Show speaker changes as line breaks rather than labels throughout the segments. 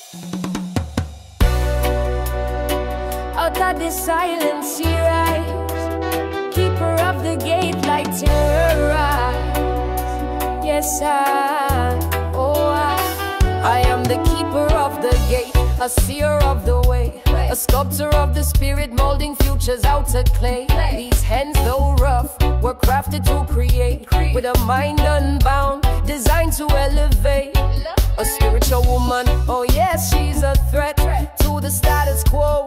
Out of the silence she rise, keeper of the gate, lighting her eyes. Yes, I am the keeper of the gate, a seer of the way, a sculptor of the spirit, molding futures out of clay. These hands, though rough, were crafted to create, with a mind unbound, designed to elevate. A spiritual woman, oh yes, she's a threat to the status quo,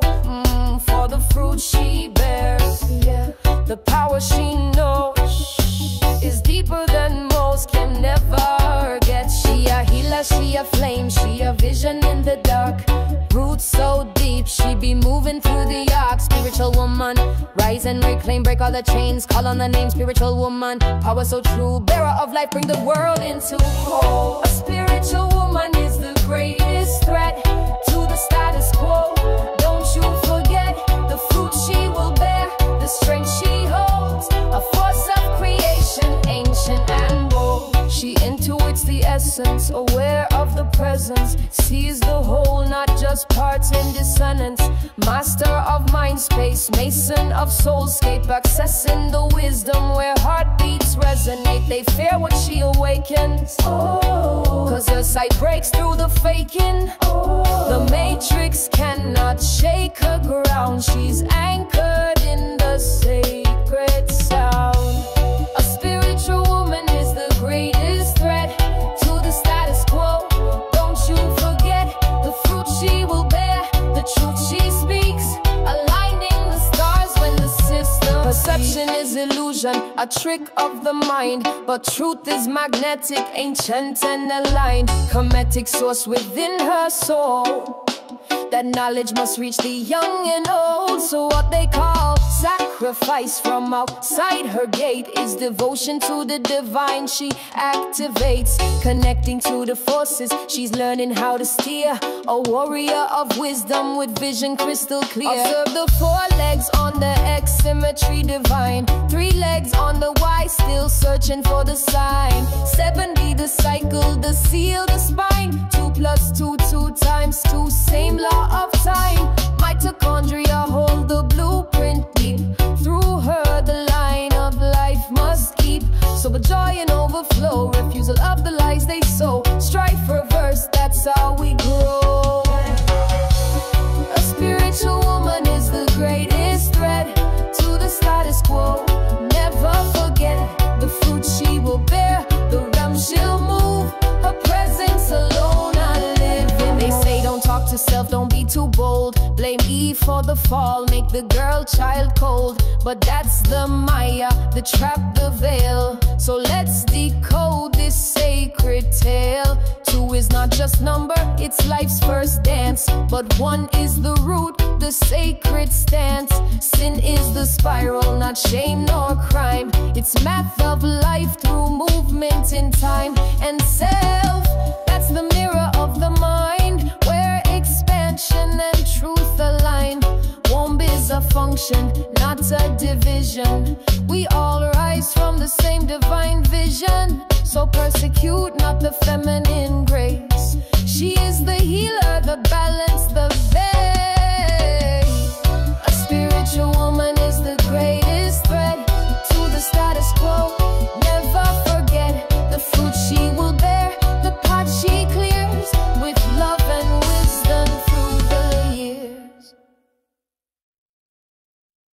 for the fruit she bears. The power she knows is deeper than most can never get. She a healer, she a flame, she a vision in the dark. Roots so deep, she be moving through the arc. Spiritual woman, rise and reclaim, break all the chains, call on the name spiritual woman. Power so true, bearer of life, bring the world into whole. A spiritual woman is the greatest threat to the status quo. Don't you forget the fruit she will bear, the strength she holds, a force of creation, ancient and bold. She intuits the essence, aware of the presence, sees the whole, not just parts in dissonance. Master of mind space, mason of soulscape, accessing the wisdom where heartbeats resonate. They fear what she awakens, cause her sight breaks through the faking. The matrix cannot shake her ground, she's anchored in the sacred sound. A spiritual woman is the greatest threat to the status quo. Don't you forget the fruit she will bear, the truth she speaks, aligning the stars when the system. Perception is illusion, a trick of the mind, but truth is magnetic, ancient and aligned. Hermetic source within her soul, that knowledge must reach the young and old. So what they call sacrifice from outside her gate is devotion to the divine she activates. Connecting to the forces, she's learning how to steer. A warrior of wisdom with vision crystal clear. Observe the 4 legs on the X, symmetry divine. 3 legs on the Y, still searching for the sign. 7 be the cycle, the seal, the spine. 2 + 2, 2 times 2, same law of time. Mitochondria hold the blueprint deep. Through her the line of life must keep. So the joy and overflow, refusal of the lies they sow. Strife reverse, that's how we grow. A spiritual woman is the greatest threat to the status quo. Never forget the fruit she will bear, the realm she'll move. Her presence alone I live in. They say don't talk to self, don't be too bold. Blame Eve for the fall, make the girl child cold. But that's the Maya, the trap, the veil. So let's decode this sacred tale. 2 is not just number, it's life's first dance. But 1 is the root, the sacred stance. Sin is the spiral, not shame nor crime. It's math of life through movement in time. And self, that's the mirror of the mind, where expansion and truth align. Womb is a function, not a division. We all rise from the same divine vision. So persecute not the feminine grace. She is the healer, the balance, the